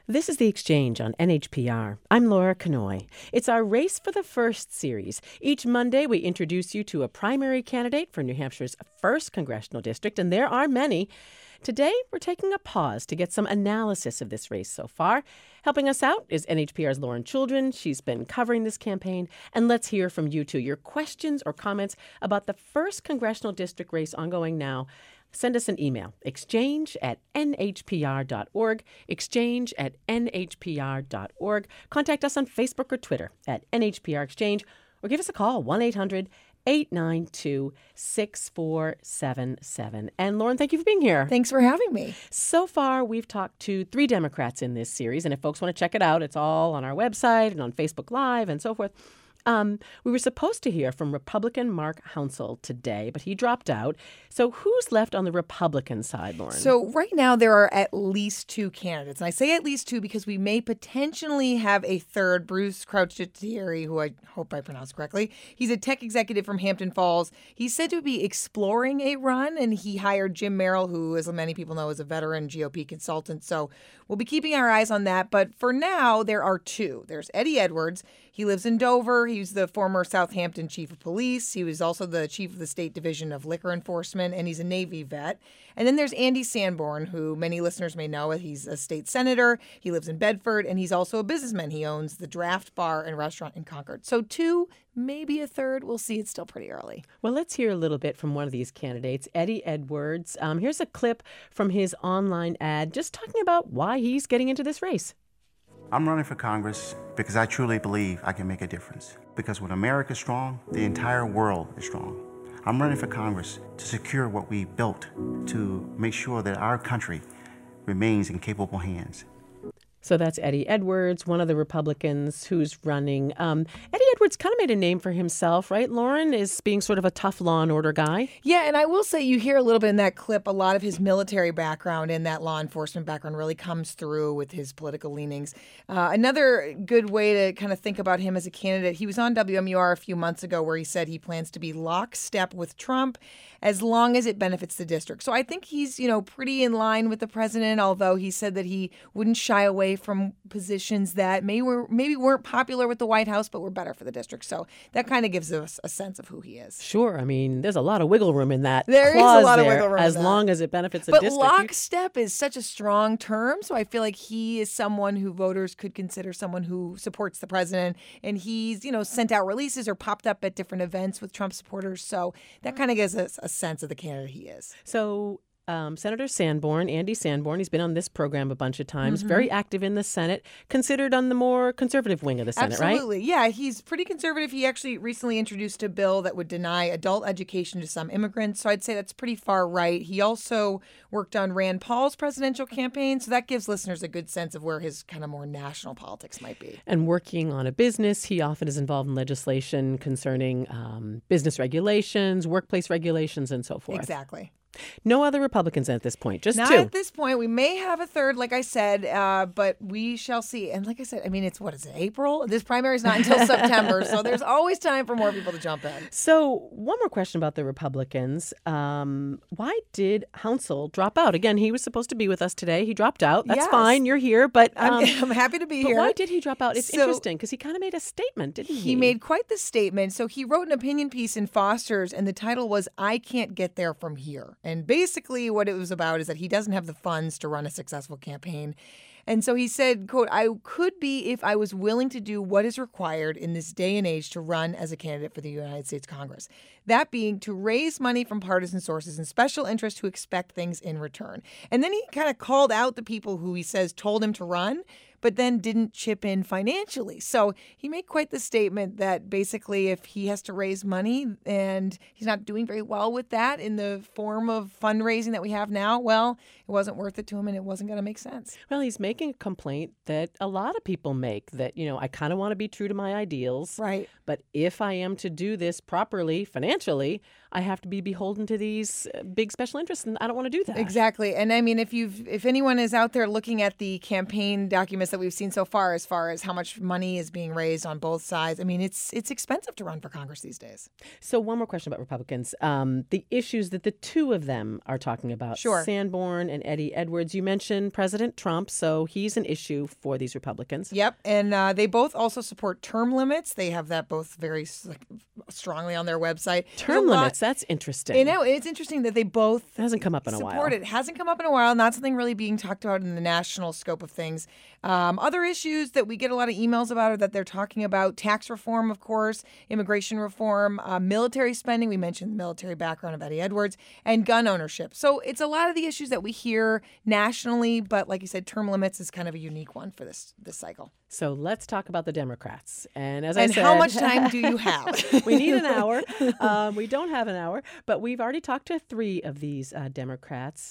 This is The Exchange on NHPR. I'm Laura Kanoy. It's our Race for the First series. Each Monday, we introduce you to a primary candidate for New Hampshire's 1st congressional district, and there are many. Today, we're taking a pause to get some analysis of this race so far. Helping us out is NHPR's Lauren Children. She's been covering this campaign. And let's hear from you, too. Your questions or comments about the 1st congressional district race ongoing now. Send us an email, exchange@nhpr.org, exchange@nhpr.org. Contact us on Facebook or Twitter at NHPR Exchange, or give us a call, 1-800-892-6477. And Lauren, thank you for being here. Thanks for having me. So far, we've talked to 3 Democrats in this series, and if folks want to check it out, it's all on our website and on Facebook Live and so forth. We were supposed to hear from Republican Mark Hounsell today, but he dropped out. So who's left on the Republican side, Lauren? So right now there are at least 2 candidates. And I say at least 2 because we may potentially have a third, Bruce Crouch-Tieri, who I hope I pronounced correctly. He's a tech executive from Hampton Falls. He's said to be exploring a run, and he hired Jim Merrill, who, as many people know, is a veteran GOP consultant. So we'll be keeping our eyes on that. But for now, there are 2. There's Eddie Edwards. He lives in Dover. He's the former Southampton chief of police. He was also the chief of the State Division of Liquor Enforcement, and he's a Navy vet. And then there's Andy Sanborn, who many listeners may know. He's a state senator. He lives in Bedford, and he's also a businessman. He owns the Draft Bar and Restaurant in Concord. So 2, maybe a third. We'll see. It's still pretty early. Well, let's hear a little bit from one of these candidates, Eddie Edwards. Here's a clip from his online ad just talking about why he's getting into this race. I'm running for Congress because I truly believe I can make a difference. Because when America's strong, the entire world is strong. I'm running for Congress to secure what we built, to make sure that our country remains in capable hands. So that's Eddie Edwards, one of the Republicans who's running. Eddie Edwards kind of made a name for himself, right, Lauren, is being sort of a tough law and order guy. Yeah, and I will say you hear a little bit in that clip, a lot of his military background and that law enforcement background really comes through with his political leanings. Another good way to kind of think about him as a candidate, he was on WMUR a few months ago where he said he plans to be lockstep with Trump as long as it benefits the district. So I think he's, pretty in line with the president, although he said that he wouldn't shy away from positions that maybe weren't popular with the White House, but were better for the district. So that kind of gives us a sense of who he is. Sure. I mean, there's a lot of wiggle room in that. There is a lot of wiggle room as long as it benefits the district. But lockstep is such a strong term, so I feel like he is someone who voters could consider someone who supports the president, and he's, sent out releases or popped up at different events with Trump supporters. So that kind of gives us a sense of the candidate he is. So Senator Sanborn, Andy Sanborn, he's been on this program a bunch of times, very active in the Senate, considered on the more conservative wing of the Senate, right? Absolutely. Yeah, he's pretty conservative. He actually recently introduced a bill that would deny adult education to some immigrants. So I'd say that's pretty far right. He also worked on Rand Paul's presidential campaign. So that gives listeners a good sense of where his kind of more national politics might be. And working on a business, he often is involved in legislation concerning business regulations, workplace regulations, and so forth. Exactly. No other Republicans at this point, just Not 2. at this point. We may have a third, like I said, but we shall see. And like I said, it's April? This primary is not until September, so there's always time for more people to jump in. So one more question about the Republicans. Why did Hounsell drop out? Again, he was supposed to be with us today. He dropped out. That's fine. You're here, but I'm happy to be here. Why did he drop out? It's interesting because he kind of made a statement, didn't he? He made quite the statement. So he wrote an opinion piece in Foster's, and the title was, "I Can't Get There From Here." And basically what it was about is that he doesn't have the funds to run a successful campaign. And so he said, quote, "I could be if I was willing to do what is required in this day and age to run as a candidate for the United States Congress. That being to raise money from partisan sources and special interests who expect things in return." And then he kind of called out the people who he says told him to run, but then didn't chip in financially. So he made quite the statement that basically if he has to raise money and he's not doing very well with that in the form of fundraising that we have now, well, it wasn't worth it to him and it wasn't going to make sense. Well, he's making a complaint that a lot of people make that, I kind of want to be true to my ideals. Right. But if I am to do this properly financially, I have to be beholden to these big special interests, and I don't want to do that. Exactly. And if anyone is out there looking at the campaign documents craziness that we've seen so far as how much money is being raised on both sides. I mean, it's expensive to run for Congress these days. So one more question about Republicans. The issues that the two of them are talking about, Sure. Sanborn and Eddie Edwards. You mentioned President Trump, so he's an issue for these Republicans. Yep, and they both also support term limits. They have that both very strongly on their website. Term limits, that's interesting. You know, it's interesting that they both It hasn't come up in a while. support it. Hasn't come up in a while, not something really being talked about in the national scope of things. Other issues that we get a lot of emails about or that they're talking about, tax reform, of course, immigration reform, military spending. We mentioned the military background of Eddie Edwards, and gun ownership. So it's a lot of the issues that we hear nationally, but like you said, term limits is kind of a unique one for this cycle. So let's talk about the Democrats. And as And I said, how much time do you have? we need an hour. We don't have an hour, but we've already talked to 3 of these Democrats.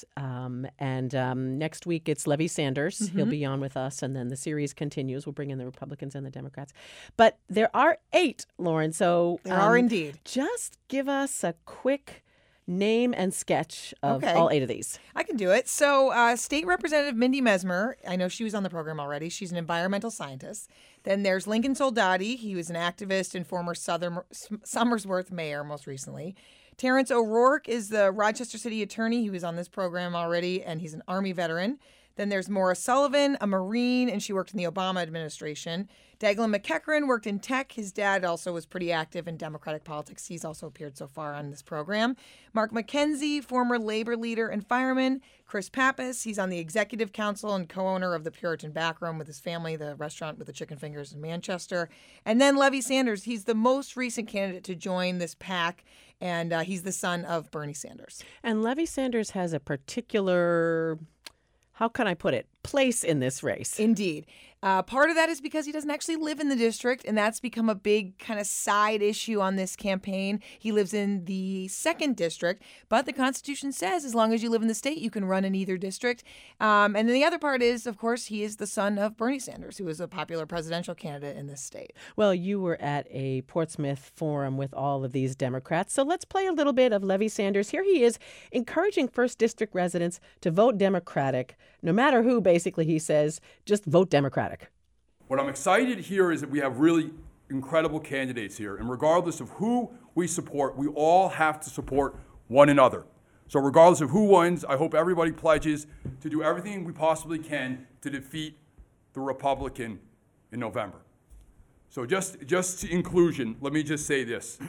Next week, it's Levy Sanders. Mm-hmm. He'll be on with us, and then the series continues. We'll bring in the Republicans and the Democrats. But there are 8, Lauren. So There are indeed. Just give us a quick name and sketch of Okay. all 8 of these. I can do it. So, State Representative Mindy Mesmer, I know she was on the program already. She's an environmental scientist. Then there's Lincoln Soldati. He was an activist and former Somersworth mayor most recently. Terrence O'Rourke is the Rochester City attorney. He was on this program already, and he's an Army veteran. Then there's Maura Sullivan, a Marine, and she worked in the Obama administration. Declan McEachran worked in tech. His dad also was pretty active in Democratic politics. He's also appeared so far on this program. Mark McKenzie, former labor leader and fireman. Chris Pappas, he's on the executive council and co-owner of the Puritan Backroom with his family, the restaurant with the chicken fingers in Manchester. And then Levy Sanders, he's the most recent candidate to join this pack, and he's the son of Bernie Sanders. And Levy Sanders has a particular, how can I put it, place in this race. Indeed. Part of that is because he doesn't actually live in the district, and that's become a big kind of side issue on this campaign. He lives in the 2nd district, but the Constitution says as long as you live in the state, you can run in either district. And then the other part is, of course, he is the son of Bernie Sanders, who is a popular presidential candidate in this state. Well, you were at a Portsmouth forum with all of these Democrats, so let's play a little bit of Levy Sanders. Here he is encouraging 1st District residents to vote Democratic, no matter who, basically, he says, just vote Democratic. What I'm excited here is that we have really incredible candidates here, and regardless of who we support, we all have to support one another. So regardless of who wins, I hope everybody pledges to do everything we possibly can to defeat the Republican in November. So just in conclusion, let me just say this.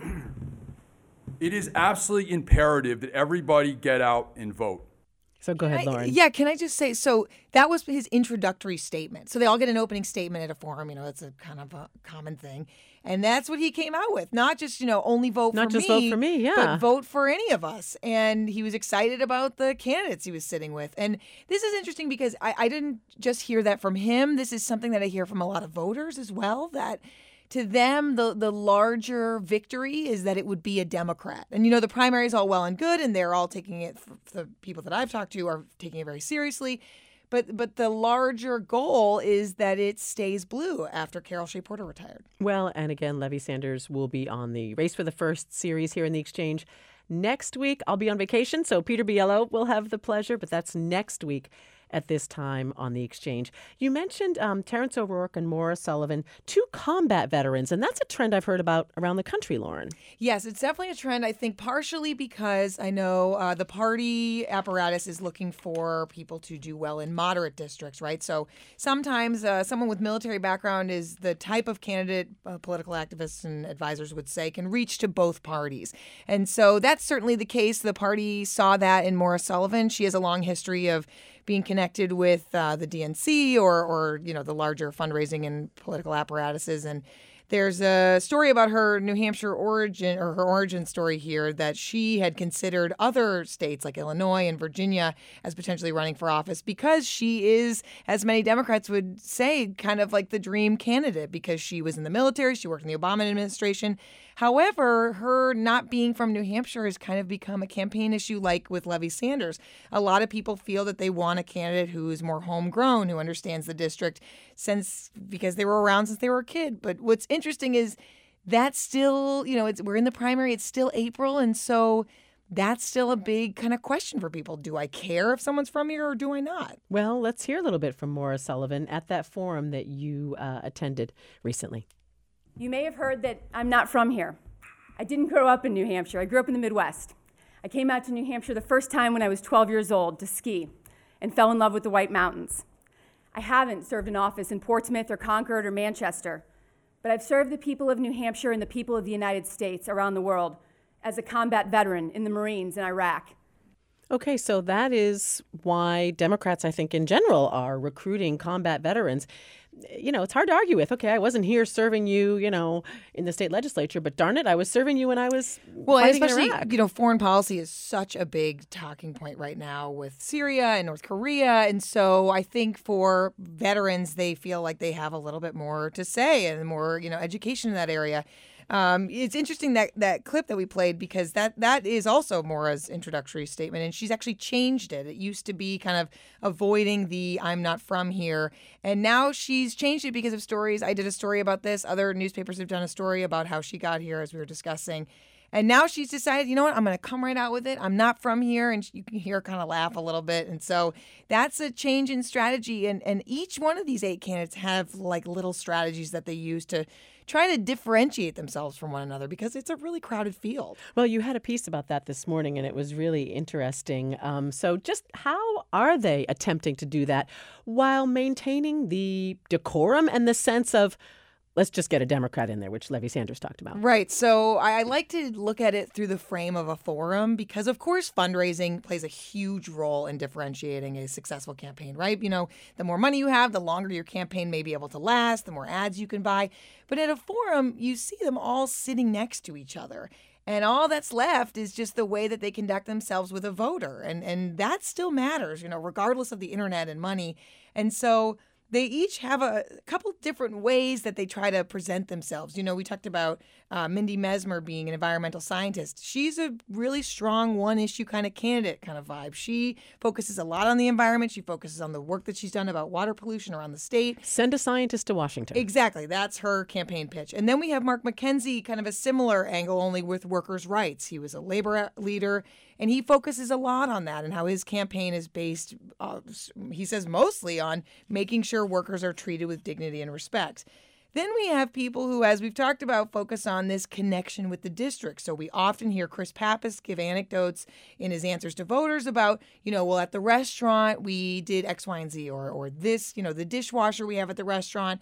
It is absolutely imperative that everybody get out and vote. So go ahead, Lauren. Can I just say, so that was his introductory statement. So they all get an opening statement at a forum. You know, it's a kind of a common thing. And that's what he came out with. Not just, only vote for me. Not just vote for me, yeah. But vote for any of us. And he was excited about the candidates he was sitting with. And this is interesting because I didn't just hear that from him. This is something that I hear from a lot of voters as well, that to them, the larger victory is that it would be a Democrat. And, the primary is all well and good, and they're all taking it, the people that I've talked to are taking it very seriously. But the larger goal is that it stays blue after Carol Shea Porter retired. Well, and again, Levy Sanders will be on the Race for the First series here in the Exchange. Next week, I'll be on vacation, so Peter Biello will have the pleasure, but that's next week at this time on the Exchange. You mentioned Terrence O'Rourke and Maura Sullivan, 2 combat veterans, and that's a trend I've heard about around the country, Lauren. Yes, it's definitely a trend, I think, partially because I know the party apparatus is looking for people to do well in moderate districts, right? So sometimes someone with military background is the type of candidate political activists and advisors would say can reach to both parties. And so that's certainly the case. The party saw that in Maura Sullivan. She has a long history of being connected with the DNC or the larger fundraising and political apparatuses. And there's a story about her New Hampshire origin, or her origin story here, that she had considered other states like Illinois and Virginia as potentially running for office because she is, as many Democrats would say, kind of like the dream candidate because she was in the military, she worked in the Obama administration. However, her not being from New Hampshire has kind of become a campaign issue like with Levy Sanders. A lot of people feel that they want a candidate who is more homegrown, who understands the district because they were around since they were a kid. But what's interesting is that still, we're in the primary, it's still April. And so that's still a big kind of question for people. Do I care if someone's from here or do I not? Well, let's hear a little bit from Maura Sullivan at that forum that you attended recently. You may have heard that I'm not from here. I didn't grow up in New Hampshire. I grew up in the Midwest. I came out to New Hampshire the first time when I was 12 years old to ski and fell in love with the White Mountains. I haven't served in office in Portsmouth or Concord or Manchester, but I've served the people of New Hampshire and the people of the United States around the world as a combat veteran in the Marines in Iraq. Okay, so that is why Democrats, I think, in general, are recruiting combat veterans. You know, it's hard to argue with. Okay, I wasn't here serving you, in the state legislature, but darn it, I was serving you when I was fighting especially, in Iraq. Foreign policy is such a big talking point right now with Syria and North Korea. And so I think for veterans, they feel like they have a little bit more to say and more, education in that area. It's interesting that clip that we played because that is also Maura's introductory statement, and she's actually changed it. It used to be kind of avoiding the "I'm not from here," and now she's changed it because of stories. I did a story about this. Other newspapers have done a story about how she got here, as we were discussing. And now she's decided, you know what, I'm going to come right out with it. I'm not from here. And you can hear her kind of laugh a little bit. And so that's a change in strategy. And each one of these 8 candidates have like little strategies that they use to try to differentiate themselves from one another because it's a really crowded field. Well, you had a piece about that this morning, and it was really interesting. So just how are they attempting to do that while maintaining the decorum and the sense of, let's just get a Democrat in there, which Levy Sanders talked about. Right. So I like to look at it through the frame of a forum because, of course, fundraising plays a huge role in differentiating a successful campaign, right? The more money you have, the longer your campaign may be able to last, the more ads you can buy. But at a forum, you see them all sitting next to each other. And all that's left is just the way that they conduct themselves with a voter. And that still matters, regardless of the internet and money. And so they each have a couple different ways that they try to present themselves. We talked about Mindy Mesmer being an environmental scientist. She's a really strong one-issue kind of candidate kind of vibe. She focuses a lot on the environment. She focuses on the work that she's done about water pollution around the state. Send a scientist to Washington. Exactly. That's her campaign pitch. And then we have Mark McKenzie, kind of a similar angle, only with workers' rights. He was a labor leader, and he focuses a lot on that and how his campaign is based, he says, mostly on making sure workers are treated with dignity and respect. Then we have people who, as we've talked about, focus on this connection with the district. So we often hear Chris Pappas give anecdotes in his answers to voters about, well, at the restaurant, we did X, Y, and Z, or this, the dishwasher we have at the restaurant,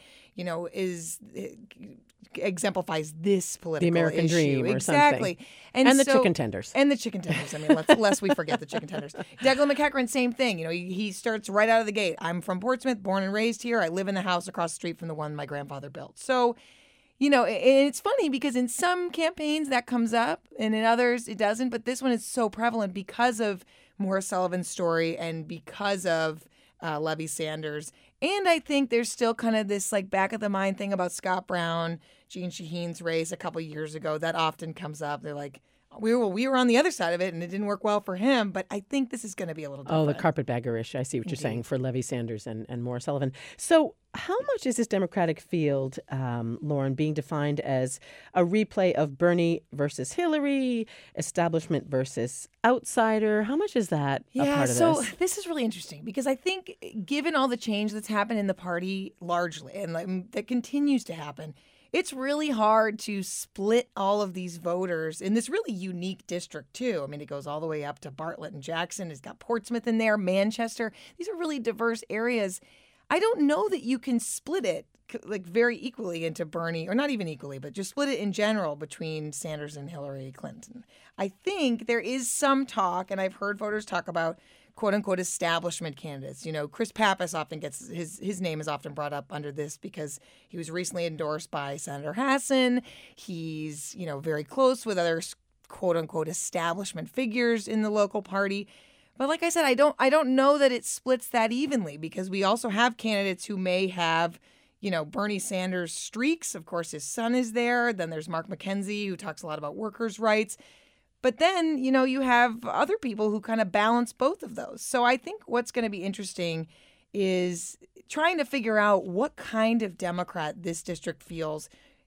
exemplifies this political the American issue. dream or exactly. something. And the so, chicken tenders. And the chicken tenders. I mean, lest we forget the chicken tenders. Declan McEachran, same thing. He starts right out of the gate. I'm from Portsmouth, born and raised here. I live in the house across the street from the one my grandfather built. So, and it's funny because in some campaigns that comes up and in others it doesn't. But this one is so prevalent because of Maura Sullivan's story and because of Levy Sanders. And I think there's still kind of this like back of the mind thing about Scott Brown, Jeanne Shaheen's race a couple years ago. That often comes up. They're like, we were on the other side of it and it didn't work well for him. But I think this is going to be a little different. Oh, the carpetbagger issue. I see what you're saying for Levy Sanders and Maura Sullivan. So how much is this Democratic field, Lauren, being defined as a replay of Bernie versus Hillary, establishment versus outsider? How much is that a part of this? So this is really interesting because I think given all the change that's happened in the party largely and that continues to happen, it's really hard to split all of these voters in this really unique district, too. I mean, it goes all the way up to Bartlett and Jackson. It's got Portsmouth in there, Manchester. These are really diverse areas. I don't know that you can split it like very equally into Bernie, or not even equally, but just split it in general between Sanders and Hillary Clinton. I think there is some talk, and I've heard voters talk about quote-unquote establishment candidates. Chris Pappas often gets his name is often brought up under this because he was recently endorsed by Senator Hassan. He's, very close with other quote-unquote establishment figures in the local party. But like I said, I don't know that it splits that evenly because we also have candidates who may have, Bernie Sanders streaks. Of course, his son is there. Then there's Mark McKenzie, who talks a lot about workers' rights. But then, you have other people who kind of balance both of those. So I think what's going to be interesting is trying to figure out what kind of Democrat this district feels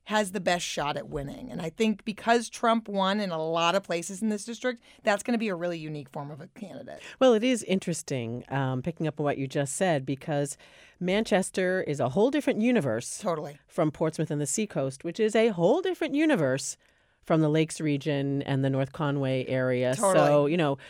has the best shot at winning. And I think because Trump won in a lot of places in this district, that's going to be a really unique form of a candidate. Well, it is interesting, picking up on what you just said, because Manchester is a whole different universe from Portsmouth and the Seacoast, which is a whole different universe from the Lakes region and the North Conway area. So,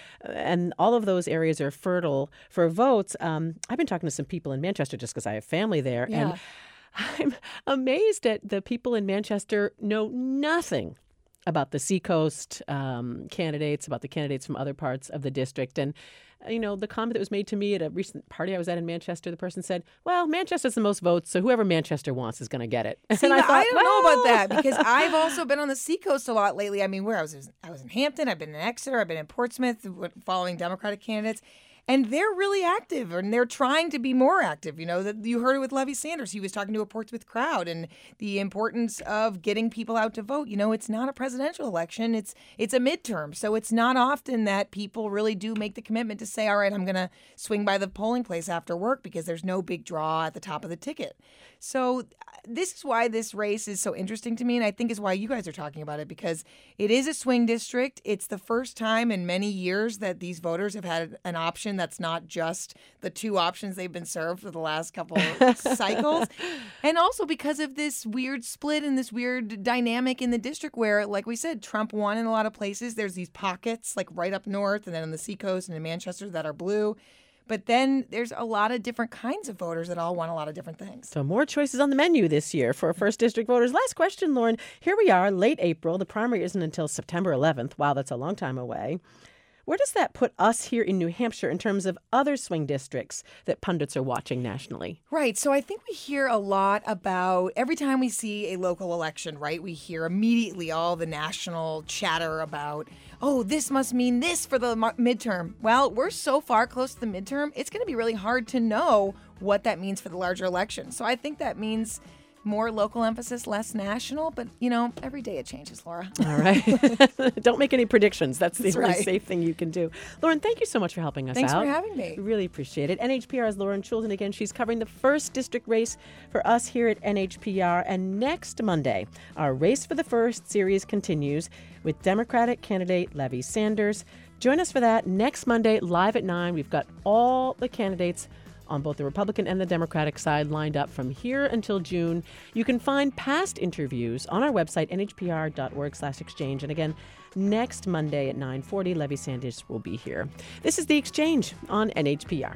and all of those areas are fertile for votes. I've been talking to some people in Manchester just because I have family there. Yeah. And I'm amazed at the people in Manchester know nothing about the Seacoast candidates, about the candidates from other parts of the district. And, the comment that was made to me at a recent party I was at in Manchester, the person said, well, Manchester's the most votes, so whoever Manchester wants is going to get it. See, and I don't know about that because I've also been on the Seacoast a lot lately. I mean, I was in Hampton, I've been in Exeter, I've been in Portsmouth following Democratic candidates. And they're really active, and they're trying to be more active. You heard it with Levy Sanders. He was talking to a Portsmouth crowd, and the importance of getting people out to vote. It's not a presidential election; it's a midterm. So it's not often that people really do make the commitment to say, "All right, I'm going to swing by the polling place after work," because there's no big draw at the top of the ticket. So this is why this race is so interesting to me, and I think is why you guys are talking about it, because it is a swing district. It's the first time in many years that these voters have had an option that's not just the two options they've been served for the last couple of cycles. And also because of this weird split and this weird dynamic in the district where, like we said, Trump won in a lot of places. There's these pockets like right up north and then on the Seacoast and in Manchester that are blue. But then there's a lot of different kinds of voters that all want a lot of different things. So more choices on the menu this year for first district voters. Last question, Lauren. Here we are, late April. The primary isn't until September 11th. Wow, that's a long time away. Where does that put us here in New Hampshire in terms of other swing districts that pundits are watching nationally? Right. So I think we hear a lot about every time we see a local election, right? We hear immediately all the national chatter about, oh, this must mean this for the midterm. Well, we're so far close to the midterm, it's going to be really hard to know what that means for the larger election. So I think that means more local emphasis, less national. But, every day it changes, Laura. All right. Don't make any predictions. That's the only right. safe thing you can do. Lauren, thank you so much for helping us Thanks out. for having me. Really appreciate it. NHPR's Lauren Choulton again. She's covering the first district race for us here at NHPR. And next Monday, our Race for the First series continues with Democratic candidate Levy Sanders. Join us for that next Monday, live at 9. We've got all the candidates on both the Republican and the Democratic side lined up from here until June. You can find past interviews on our website, nhpr.org/exchange. And again, next Monday at 9:40, Levy Sanders will be here. This is The Exchange on NHPR.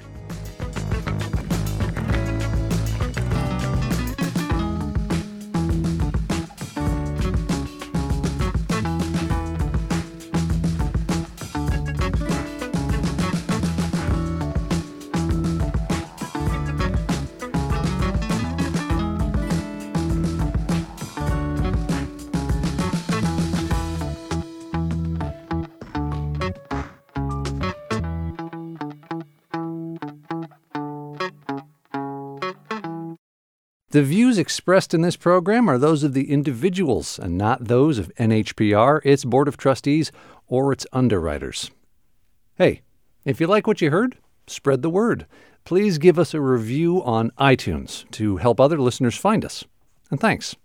The views expressed in this program are those of the individuals and not those of NHPR, its Board of Trustees, or its underwriters. Hey, if you like what you heard, spread the word. Please give us a review on iTunes to help other listeners find us. And thanks.